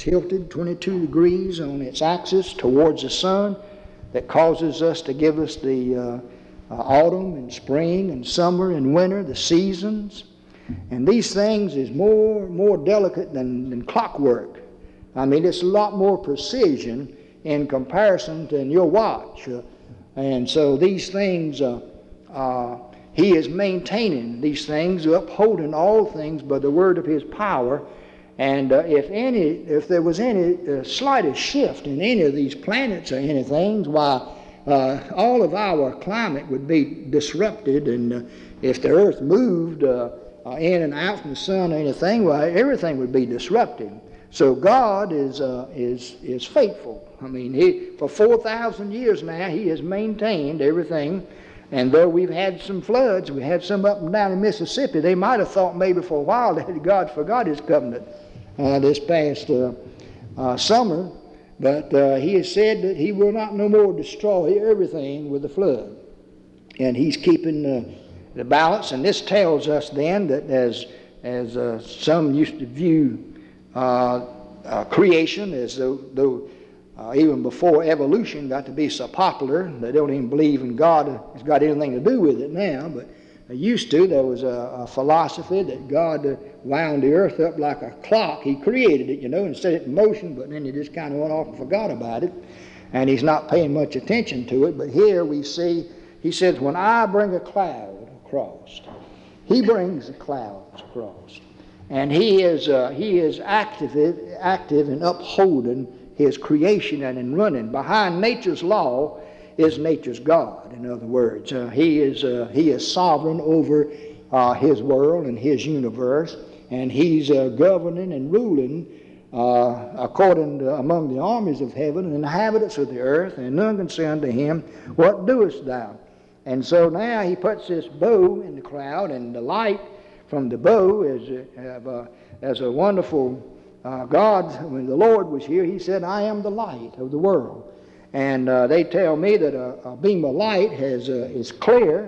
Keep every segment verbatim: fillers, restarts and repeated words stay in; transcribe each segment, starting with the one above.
tilted twenty-two degrees on its axis towards the sun, that causes us to give us the uh, uh, autumn and spring and summer and winter, the seasons. And these things is more more delicate than, than clockwork. I mean, it's a lot more precision in comparison to your watch. Uh, and so these things, uh, uh, he is maintaining these things, upholding all things by the word of his power. And uh, if any, if there was any uh, slightest shift in any of these planets or anything, why uh, all of our climate would be disrupted. And uh, if the earth moved uh, uh, in and out from the sun or anything, well, everything would be disrupted. So God is uh, is is faithful. I mean, he for four thousand years now, he has maintained everything. And though we've had some floods, we had some up and down in Mississippi, they might have thought maybe for a while that God forgot his covenant uh, this past uh, uh, summer. But uh, he has said that he will not no more destroy everything with the flood. And he's keeping uh, the balance. And this tells us then that as, as uh, some used to view uh, uh, creation as though, though Uh, even before evolution got to be so popular, they don't even believe in God has got anything to do with it now, but they used to. There was a, a philosophy that God uh, wound the earth up like a clock. He created it, you know, and set it in motion, but then he just kind of went off and forgot about it, and he's not paying much attention to it. But here we see, he says, when I bring a cloud across, he brings the clouds across. And he is, uh, he is active, active in upholding his creation and in running. Behind nature's law is nature's God, in other words. Uh, he is uh, he is sovereign over uh, his world and his universe, and he's uh, governing and ruling uh, according to, among the armies of heaven and the inhabitants of the earth, and none can say unto him, what doest thou? And so now he puts this bow in the cloud, and the light from the bow is uh, uh, as a wonderful Uh, God, when the Lord was here, he said, I am the light of the world. And uh, they tell me that a, a beam of light has, uh, is clear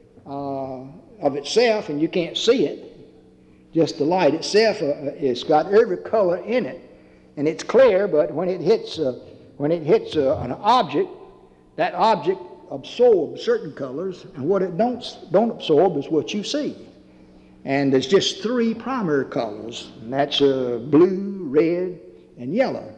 uh, of itself, and you can't see it. Just the light itself, uh, it's got every color in it, and it's clear. But when it hits, uh, when it hits uh, an object, that object absorbs certain colors, and what it don't don't absorb is what you see. And there's just three primary colors, and that's uh, blue, red, and yellow.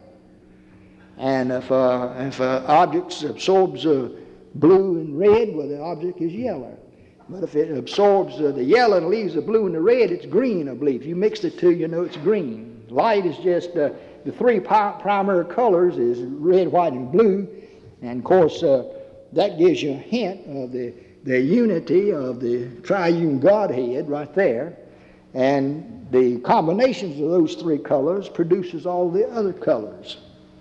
And if, uh, if uh, object absorbs uh, blue and red, well, the object is yellow. But if it absorbs uh, the yellow and leaves the blue and the red, it's green, I believe. If you mix the two, you know it's green. Light is just, uh, the three pi- primary colors is red, white, and blue. And, of course, uh, that gives you a hint of the the unity of the triune Godhead right there. And the combinations of those three colors produces all the other colors.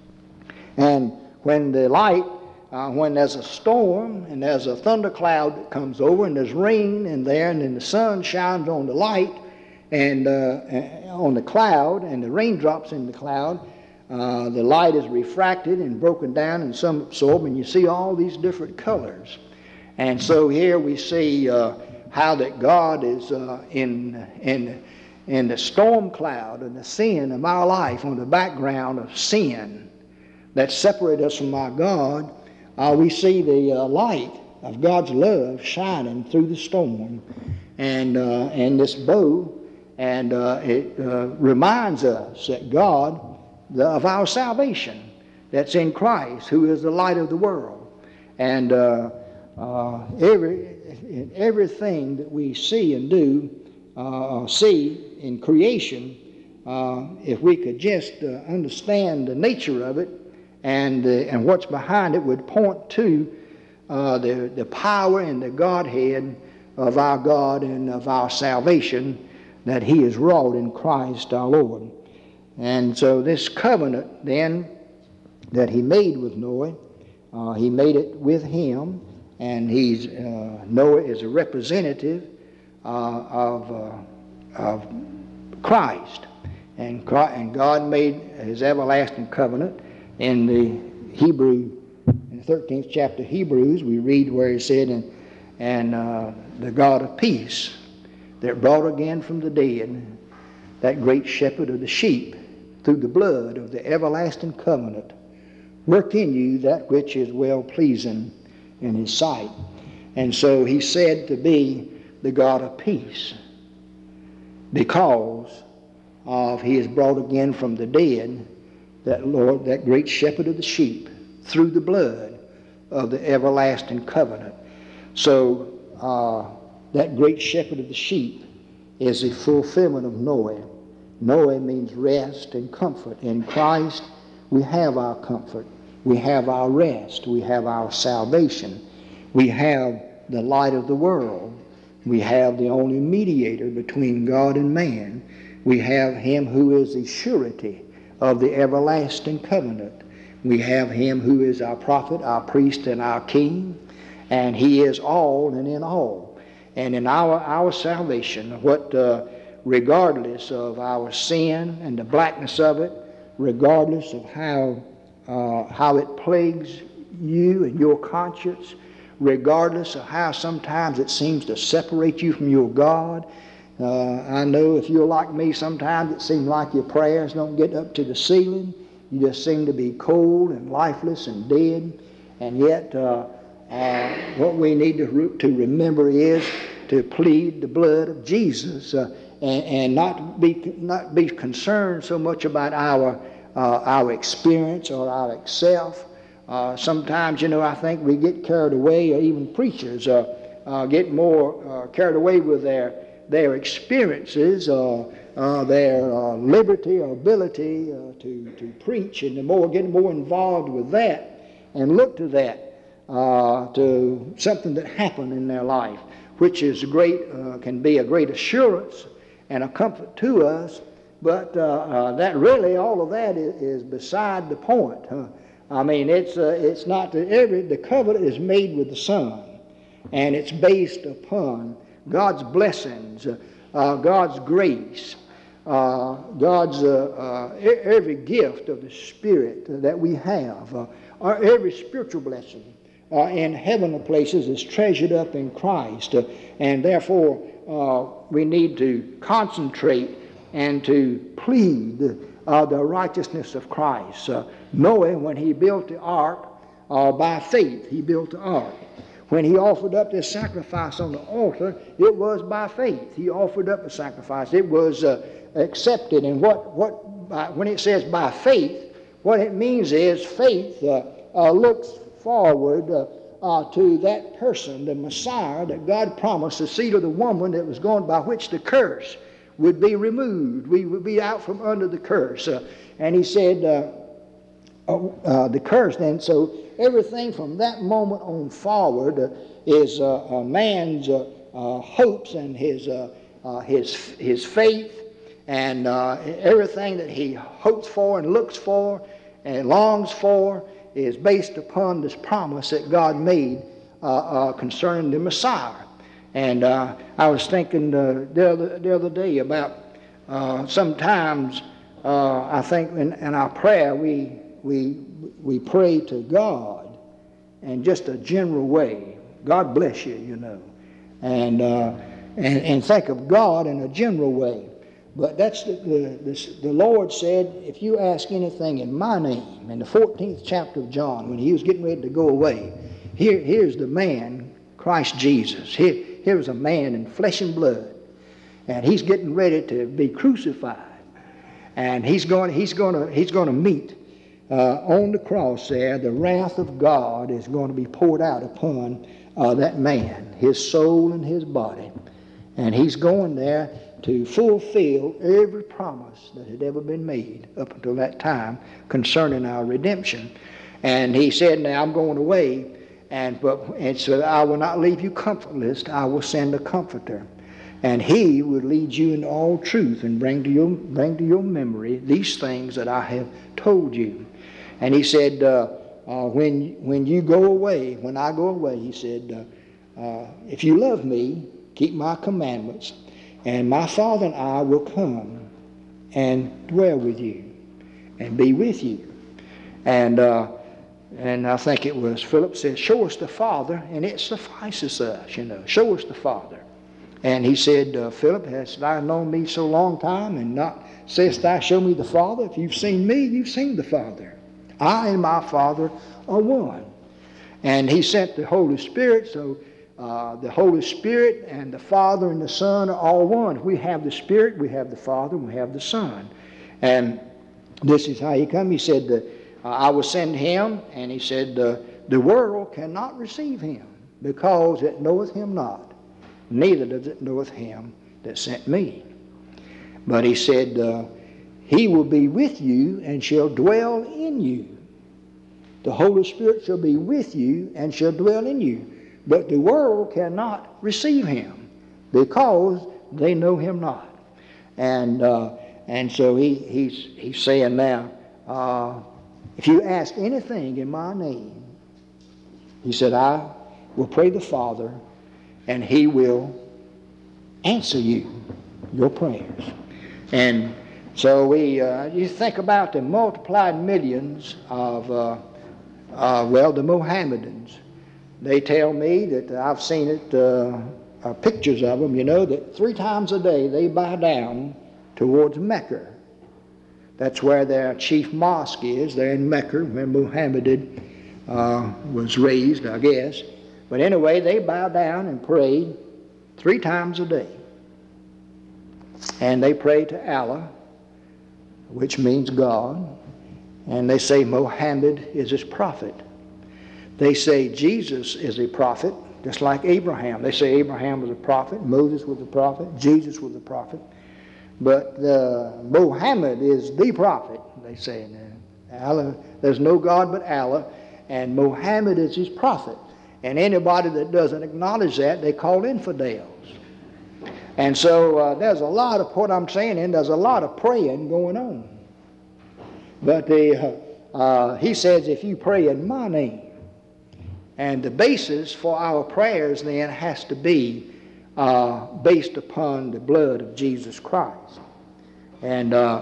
And when the light, uh, when there's a storm and there's a thundercloud that comes over and there's rain in there, and then the sun shines on the light and uh, on the cloud, and the raindrops in the cloud, uh, the light is refracted and broken down and some absorbed, and you see all these different colors. And so here we see uh, how that God is uh, in, in, in the storm cloud and the sin of our life, on the background of sin that separate us from our God. Uh, we see the uh, light of God's love shining through the storm, and uh, and this bow, and uh, it uh, reminds us that God, the, of our salvation, that's in Christ, who is the light of the world. And uh, Uh, every in everything that we see and do, uh, see in creation, uh, if we could just uh, understand the nature of it and uh, and what's behind it, would point to uh, the the power and the Godhead of our God and of our salvation that He has wrought in Christ our Lord. And so this covenant then that He made with Noah, uh, He made it with him. And he's uh, Noah is a representative uh, of uh, of Christ, and Christ, and God made His everlasting covenant. In the Hebrew, in the thirteenth chapter of Hebrews, we read where He said, "And and uh, the God of peace, that brought again from the dead that great shepherd of the sheep, through the blood of the everlasting covenant, work in you that which is well-pleasing in his sight. And so he's said to be the God of peace, because of he is brought again from the dead, that Lord, that great shepherd of the sheep, through the blood of the everlasting covenant. So uh, that great shepherd of the sheep is the fulfillment of Noah. Noah means rest and comfort. In Christ we have our comfort, we have our rest, we have our salvation, we have the light of the world, we have the only mediator between God and man, we have him who is the surety of the everlasting covenant, we have him who is our prophet, our priest, and our king, and he is all and in all. And in our, our salvation, what uh, regardless of our sin and the blackness of it, regardless of how uh, how it plagues you and your conscience, regardless of how sometimes it seems to separate you from your God. Uh, I know if you're like me, sometimes it seems like your prayers don't get up to the ceiling. You just seem to be cold and lifeless and dead. And yet, uh, uh, what we need to, re- to remember is to plead the blood of Jesus, uh, and, and not be not be concerned so much about our uh, our experience or our self. Uh, sometimes, you know, I think we get carried away, or even preachers uh, uh, get more uh, carried away with their their experiences, uh, uh, their uh, liberty or ability uh, to to preach, and the more get more involved with that, and look to that uh, to something that happened in their life, which is great, uh, can be a great assurance and a comfort to us, but uh, uh, that really, all of that is, is beside the point. Huh? I mean, it's uh, it's not that every the covenant is made with the Son, and it's based upon God's blessings, uh, uh, God's grace, uh, God's uh, uh, every gift of the Spirit that we have, uh, or every spiritual blessing uh, in heavenly places is treasured up in Christ, uh, and therefore uh, we need to concentrate and to plead uh, the righteousness of Christ. Uh, Noah, when he built the ark, uh, by faith he built the ark. When he offered up this sacrifice on the altar, it was by faith. He offered up a sacrifice. It was uh, accepted. And what, what by, when it says by faith, what it means is faith uh, uh, looks forward uh, uh, to that person, the Messiah that God promised, the seed of the woman that was going, by which the curse would be removed. We would be out from under the curse. Uh, and he said, uh, uh, uh, the curse then, so everything from that moment on forward uh, is uh, a man's uh, uh, hopes and his uh, uh, his his faith, and uh, everything that he hopes for and looks for and longs for is based upon this promise that God made uh, uh, concerning the Messiah. And uh, I was thinking uh, the, other, the other day about uh, sometimes uh, I think in, in our prayer we we we pray to God in just a general way. God bless you, you know, and uh, and and think of God in a general way. But that's the the, the the Lord said, if you ask anything in my name, in the fourteenth chapter of John, when he was getting ready to go away, here here's the man, Christ Jesus. Here here was a man in flesh and blood, and he's getting ready to be crucified, and he's going he's going to he's going to meet. Uh, on the cross there, the wrath of God is going to be poured out upon uh, that man, his soul and his body. And he's going there to fulfill every promise that had ever been made up until that time concerning our redemption. And he said, now I'm going away, and, but, and so I will not leave you comfortless, I will send a comforter. And he will lead you into all truth and bring to your, bring to your memory these things that I have told you. And he said, uh, uh, when, when you go away, when I go away, he said, uh, uh, if you love me, keep my commandments, and my Father and I will come and dwell with you and be with you. And uh, and I think it was Philip said, show us the Father, and it suffices us, you know. Show us the Father. And he said, uh, Philip, hast thou known me so long time, and not sayest thou, show me the Father? If you've seen me, you've seen the Father. I and my Father are one. And he sent the Holy Spirit, so uh, the Holy Spirit and the Father and the Son are all one. If we have the Spirit, we have the Father, we have the Son. And this is how he come. He said, uh, I will send him, and he said, uh, the world cannot receive him, because it knoweth him not, neither does it knoweth him that sent me. But he said, uh, he will be with you and shall dwell in you. The Holy Spirit shall be with you and shall dwell in you. But the world cannot receive him, because they know him not. And uh, and so he, he's, he's saying now, uh, if you ask anything in my name, he said, I will pray the Father, and he will answer you, your prayers. And so we, uh, you think about the multiplied millions of, uh, uh, well, the Mohammedans. They tell me that I've seen it, uh, uh, pictures of them, you know, that three times a day they bow down towards Mecca. That's where their chief mosque is. They're in Mecca, where Muhammad uh, was raised, I guess. But anyway, they bow down and pray three times a day. And they pray to Allah, which means God. And they say Muhammad is his prophet. They say Jesus is a prophet, just like Abraham. They say Abraham was a prophet, Moses was a prophet, Jesus was a prophet. But uh, Muhammad is the prophet, they say. Allah, there's no God but Allah, and Muhammad is his prophet. And anybody that doesn't acknowledge that, they call infidels. And so uh, there's a lot of what I'm saying, and there's a lot of praying going on. But the, uh, uh, he says, if you pray in my name, and the basis for our prayers then has to be uh, based upon the blood of Jesus Christ. And uh,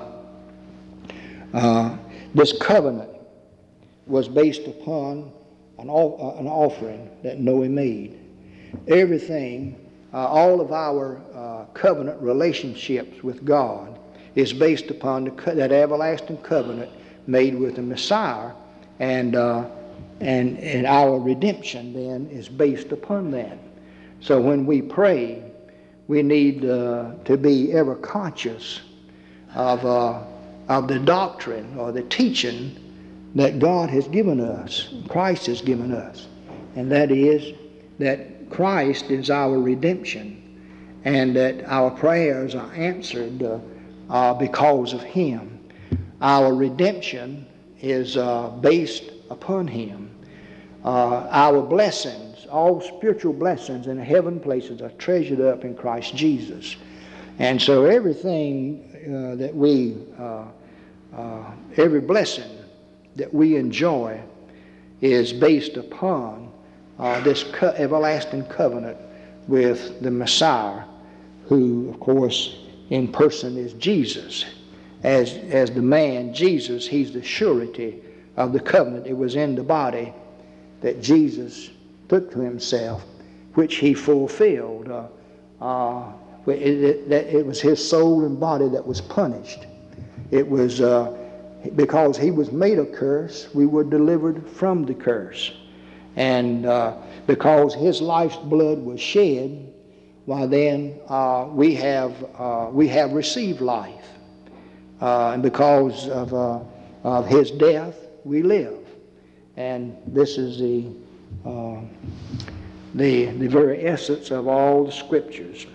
uh, this covenant was based upon an, uh, an offering that Noah made. Everything, uh, all of our uh, covenant relationships with God is based upon the co- that everlasting covenant made with the Messiah, and uh, and and our redemption then is based upon that. So when we pray, we need uh, to be ever conscious of uh, of the doctrine or the teaching that God has given us, Christ has given us, and that is that Christ is our redemption, and that our prayers are answered uh, uh, because of Him. Our redemption is uh, based upon Him. Uh, our blessings, all spiritual blessings in the heaven places, are treasured up in Christ Jesus. And so everything uh, that we, uh, uh, every blessing that we enjoy is based upon uh, this co- everlasting covenant with the Messiah, who, of course, in person is Jesus. As, as the man, Jesus, he's the surety of the covenant. It was in the body that Jesus took to himself, which he fulfilled. Uh, uh, it, it, that it was his soul and body that was punished. It was uh, because he was made a curse, we were delivered from the curse. And uh, because his life's blood was shed, why then uh, we have uh, we have received life. Uh, and because of, uh, of his death, we live. And this is the, uh, the, the very essence of all the Scriptures.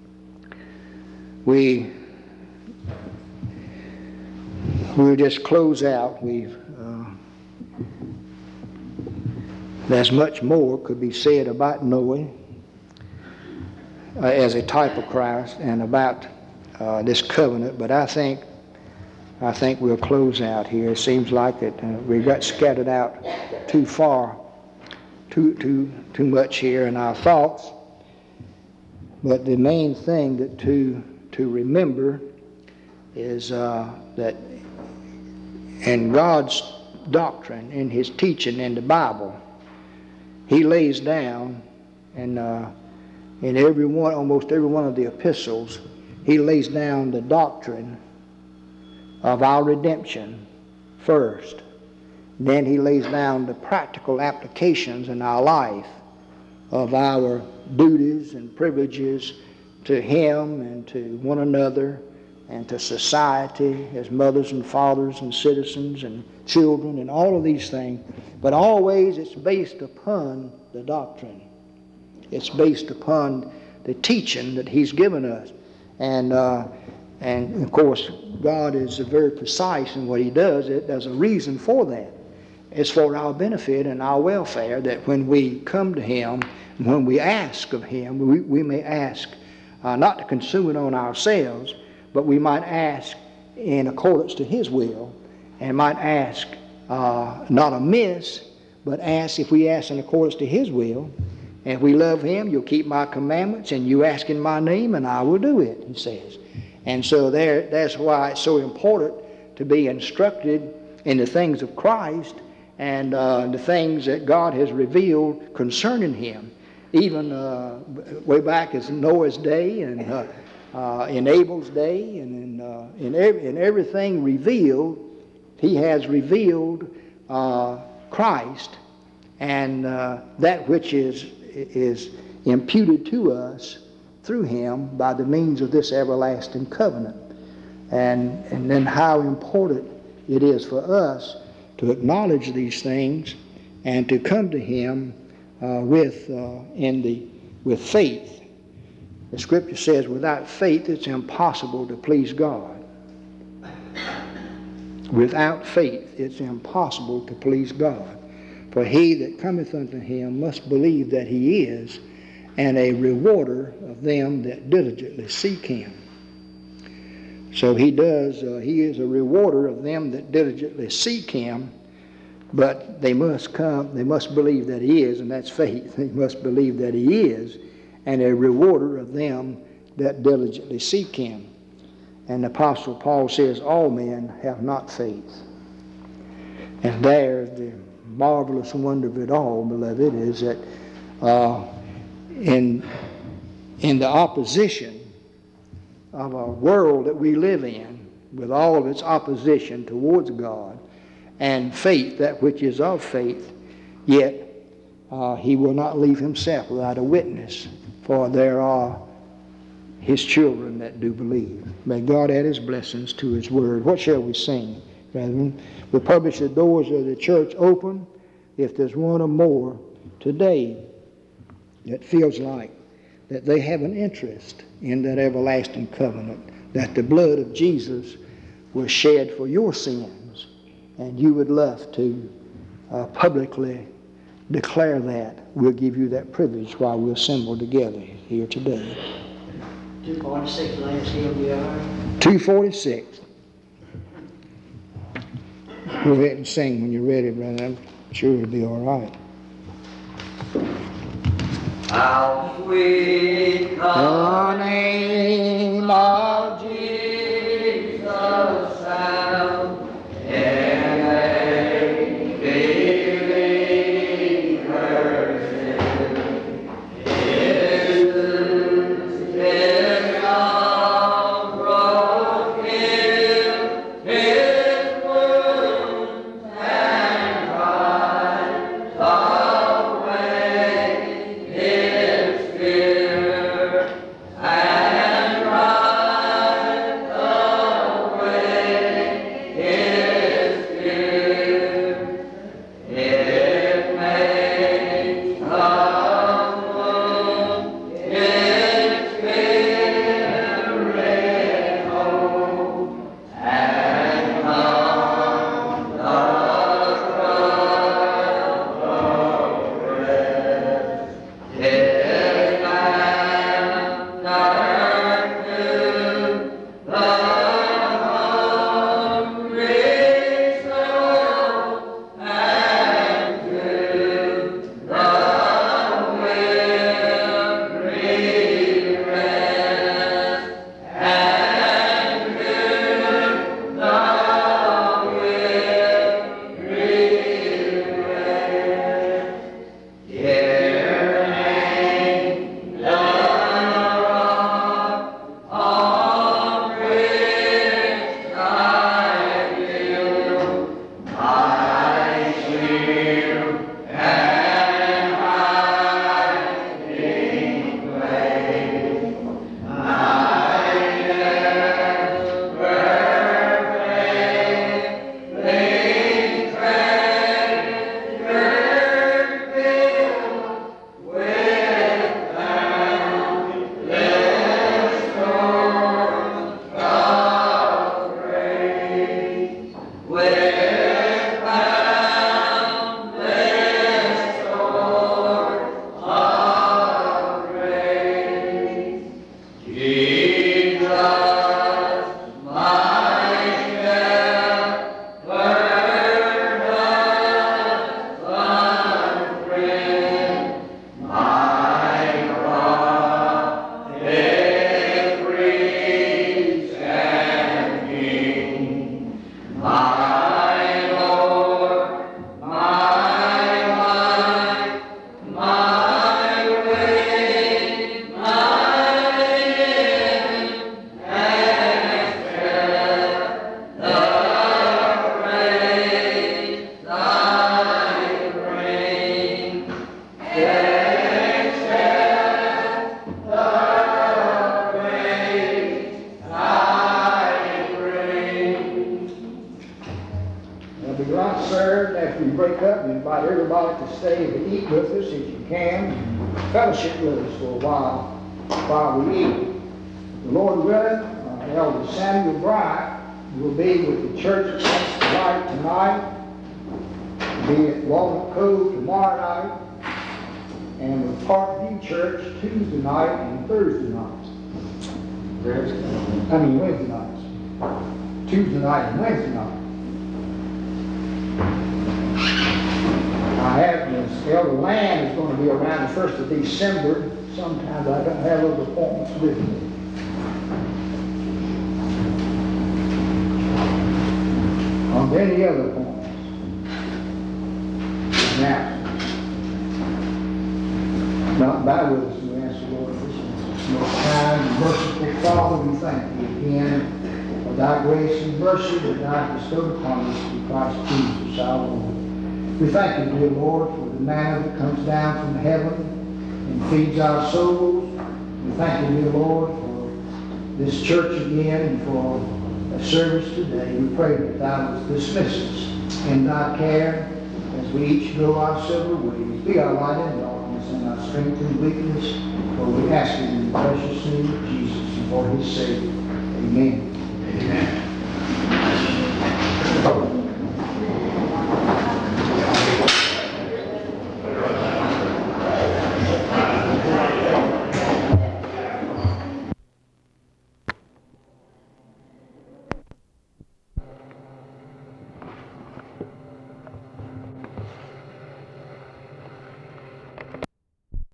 We we'll just close out. We've uh, there's much more could be said about Noah uh, as a type of Christ and about uh, this covenant, but I think I think we'll close out here. It seems like that uh, we got scattered out too far, too too too much here in our thoughts. But the main thing that to to remember is uh, that in God's doctrine, in His teaching in the Bible, He lays down and uh, in every one, almost every one of the epistles, he lays down the doctrine of our redemption first. Then he lays down the practical applications in our life of our duties and privileges to him and to one another and to society as mothers and fathers and citizens and children and all of these things. But always it's based upon the doctrine. It's based upon the teaching that he's given us. And uh, and of course, God is very precise in what he does. It, there's a reason for that. It's for our benefit and our welfare that when we come to him, when we ask of him, we, we may ask uh, not to consume it on ourselves, but we might ask in accordance to his will, and might ask uh, not amiss, but ask, if we ask in accordance to his will, and if we love him, you'll keep my commandments, and you ask in my name, and I will do it, he says. And so there, that's why it's so important to be instructed in the things of Christ and uh, the things that God has revealed concerning him. Even uh, way back as Noah's day and uh, uh, in Abel's day and in, uh, in, ev- in everything revealed, he has revealed uh, Christ and uh, that which is, is imputed to us through him by the means of this everlasting covenant. And, and then how important it is for us to acknowledge these things and to come to him uh, with, uh, in the, with faith. The scripture says without faith it's impossible to please God. Without faith it's impossible to please God. For he that cometh unto him must believe that he is, and a rewarder of them that diligently seek him. So he does, uh, he is a rewarder of them that diligently seek him, but they must come, they must believe that he is, and that's faith. They must believe that he is, and a rewarder of them that diligently seek him. And the Apostle Paul says, all men have not faith. And there's the marvelous wonder of it all, beloved, is that uh, in, in the opposition of a world that we live in, with all of its opposition towards God, and faith, that which is of faith, yet uh, he will not leave himself without a witness, for there are his children that do believe. May God add his blessings to his word. What shall we sing, brethren? We publish the doors of the church open. If there's one or more today that feels like that they have an interest in that everlasting covenant, that the blood of Jesus was shed for your sins, and you would love to uh, publicly declare that, we'll give you that privilege while we assemble together here today. two forty-six, last hymn we are. two forty-six. Go ahead and sing when you're ready, brother. I'm sure it'll be all right. How sweet the name of Jesus sound in a believer's sin. His sin of broken, his wounds and cries away his fear and rise. be lunch served after we break up. We invite everybody to stay to eat with us if you can. Fellowship with us for a while while we eat. The Lord willing, uh, Elder Samuel Bryant will be with the church at Saints Light tonight, be at Walnut Cove tomorrow night, and with Parkview Church Tuesday night and Thursday nights. I mean Wednesday nights. Tuesday night and Wednesday night. I have this Elder Land is going to be around the first of December. Sometimes I don't have those appointments with me. On any other appointments. Now, not by with us, we ask the Lord this most kind and merciful Father, we thank you again for thy grace and mercy that thou bestowed upon us through Christ Jesus our Lord. We thank you, dear Lord, for the manna that comes down from heaven and feeds our souls. We thank you, dear Lord, for this church again and for a service today. We pray that thou wilt dismiss us in thy care as we each go our several ways. Be our light in darkness and our strength and weakness. For we ask it in the precious name of Jesus and for his sake. Amen. Amen.